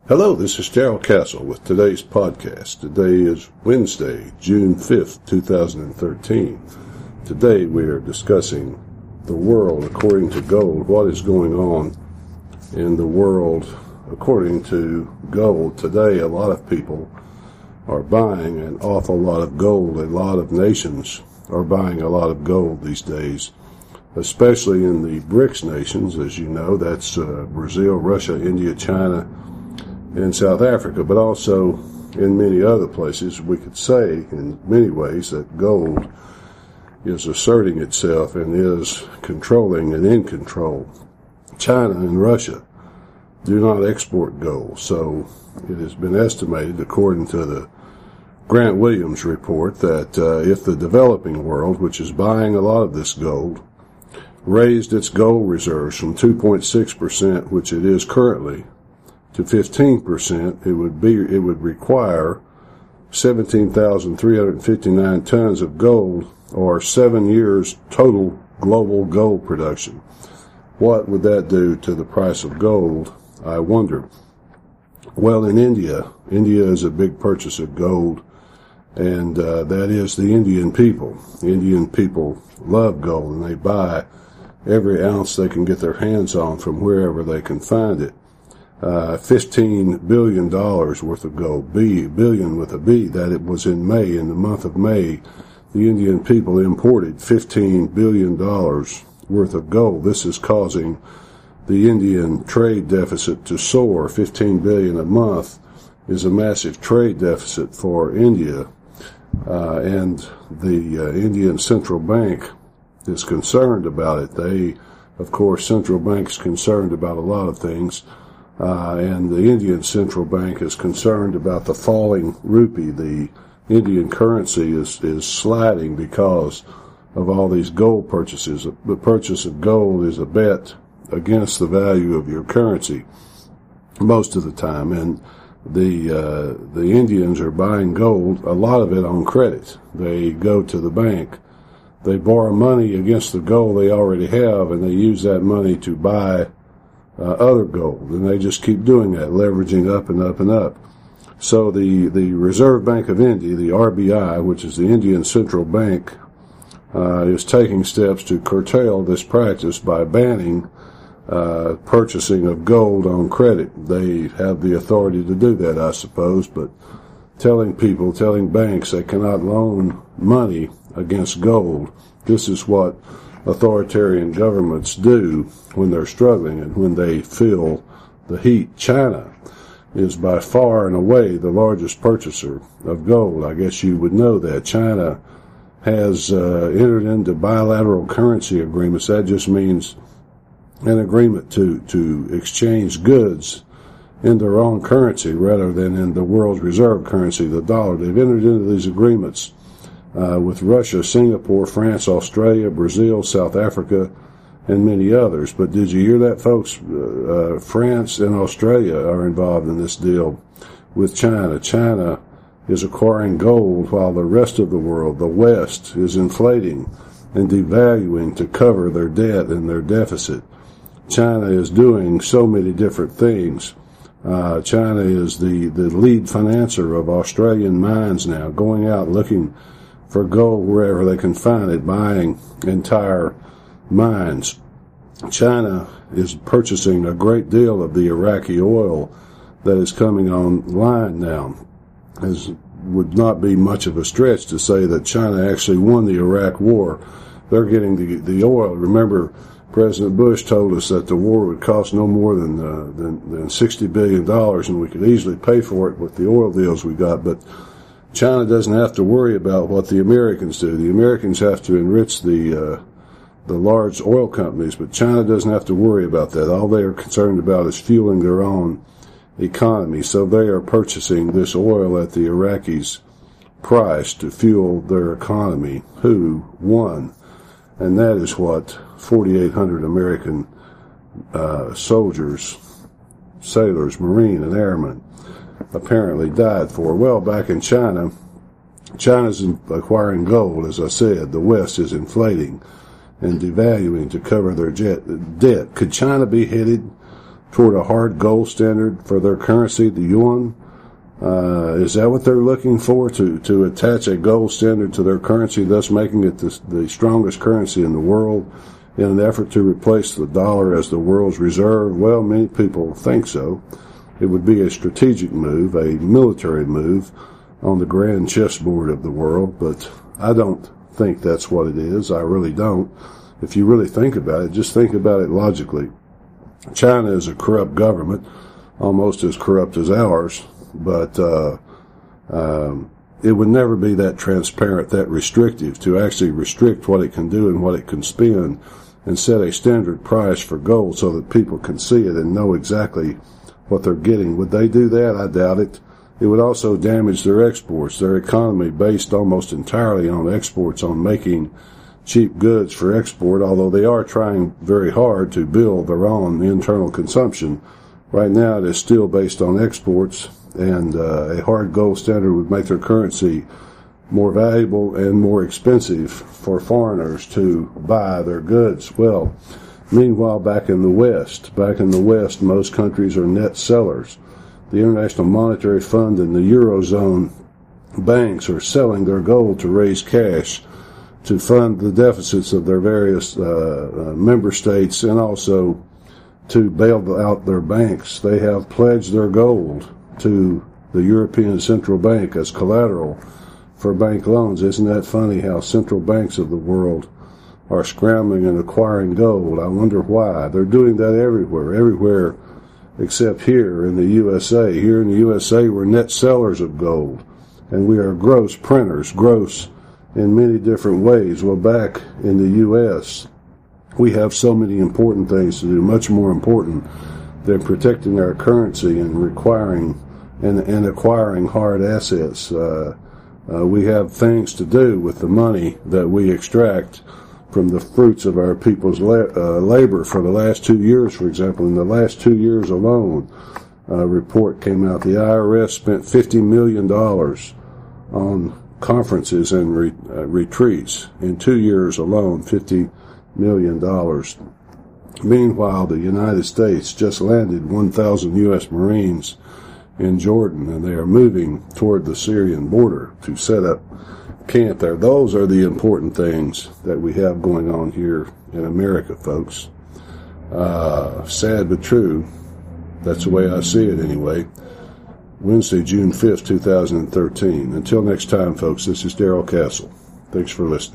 Hello, this is Darrell Castle with today's podcast. Today is Wednesday, June 5th, 2013. Today we are discussing the world according to gold. What is going on in the world according to gold? Today a lot of people are buying an awful lot of gold. A lot of nations are buying a lot of gold these days, especially in the BRICS nations. As you know, that's Brazil, Russia, India, China, and South Africa, but also in many other places. We could say in many ways that gold is asserting itself and is controlling and in control. China and Russia do not export gold, so it has been estimated, according to the Grant Williams report, that if the developing world, which is buying a lot of this gold, raised its gold reserves from 2.6%, which it is currently, to 15%, it would require 17,359 tons of gold, or 7 years total global gold production. What would that do to the price of gold, I wonder? Well, in India is a big purchaser of gold, and that is the Indian people. The Indian people love gold, and they buy every ounce they can get their hands on from wherever they can find it. $15 billion worth of gold, billion with a B, that it was in May. In the month of May, the Indian people imported $15 billion worth of gold. This is causing the Indian trade deficit to soar. $15 billion a month is a massive trade deficit for India. And the Indian Central Bank is concerned about it. Of course, central bank's concerned about a lot of things. And the Indian Central Bank is concerned about the falling rupee. The Indian currency is sliding because of all these gold purchases. The purchase of gold is a bet against the value of your currency most of the time. And the Indians are buying gold, a lot of it on credit. They go to the bank, they borrow money against the gold they already have, and they use that money to buy other gold, and they just keep doing that, leveraging up and up and up. So the Reserve Bank of India, the RBI, which is the Indian Central Bank, is taking steps to curtail this practice by banning purchasing of gold on credit. They have the authority to do that, I suppose, but telling banks they cannot loan money against gold, this is what authoritarian governments do when they're struggling and when they feel the heat. China is by far and away the largest purchaser of gold. I guess you would know that. China has entered into bilateral currency agreements. That just means an agreement to exchange goods in their own currency rather than in the world's reserve currency, the dollar. They've entered into these agreements with Russia, Singapore, France, Australia, Brazil, South Africa, and many others. But did you hear that, folks? France and Australia are involved in this deal with China. China is acquiring gold while the rest of the world, the West, is inflating and devaluing to cover their debt and their deficit. China is doing so many different things. China is the lead financer of Australian mines now, going out looking for gold wherever they can find it, buying entire mines. China is purchasing a great deal of the Iraqi oil that is coming online now. It would not be much of a stretch to say that China actually won the Iraq war. They're getting the oil. Remember, President Bush told us that the war would cost no more than $60 billion, and we could easily pay for it with the oil deals we got. But China doesn't have to worry about what the Americans do. The Americans have to enrich the large oil companies, but China doesn't have to worry about that. All they are concerned about is fueling their own economy. So they are purchasing this oil at the Iraqis' price to fuel their economy. Who won? And that is what 4,800 American soldiers, sailors, Marine, and airmen apparently died for. Well, back in China, China's acquiring gold. As I said, the West is inflating and devaluing to cover their debt. Could China be headed toward a hard gold standard for their currency, the yuan? Is that what they're looking for, to attach a gold standard to their currency, thus making it the strongest currency in the world in an effort to replace the dollar as the world's reserve? Well, many people think so. It would be a strategic move, a military move on the grand chessboard of the world, but I don't think that's what it is. I really don't. If you really think about it, just think about it logically. China is a corrupt government, almost as corrupt as ours, but it would never be that transparent, that restrictive, to actually restrict what it can do and what it can spend and set a standard price for gold so that people can see it and know exactly what they're getting. Would they do that? I doubt it. It would also damage their exports, their economy based almost entirely on exports, on making cheap goods for export, although they are trying very hard to build their own internal consumption. Right now it is still based on exports, and a hard gold standard would make their currency more valuable and more expensive for foreigners to buy their goods. Well, meanwhile, back in the West, most countries are net sellers. The International Monetary Fund and the Eurozone banks are selling their gold to raise cash to fund the deficits of their various member states, and also to bail out their banks. They have pledged their gold to the European Central Bank as collateral for bank loans. Isn't that funny how central banks of the world are scrambling and acquiring gold? I wonder why. They're doing that everywhere except here in the USA. Here in the USA, we're net sellers of gold, and we are gross printers, gross in many different ways. Well, back in the U.S., we have so many important things to do, much more important than protecting our currency and requiring and acquiring hard assets. We have things to do with the money that we extract from the fruits of our people's labor. For the last 2 years, for example, in the last 2 years alone, a report came out. The IRS spent $50 million on conferences and retreats. In 2 years alone, $50 million. Meanwhile, the United States just landed 1,000 U.S. Marines in Jordan, and they are moving toward the Syrian border to set up camp there. Those are the important things that we have going on here in America, folks. Sad but true. That's the way I see it anyway. Wednesday, June 5th, 2013. Until next time, folks, this is Darrell Castle. Thanks for listening.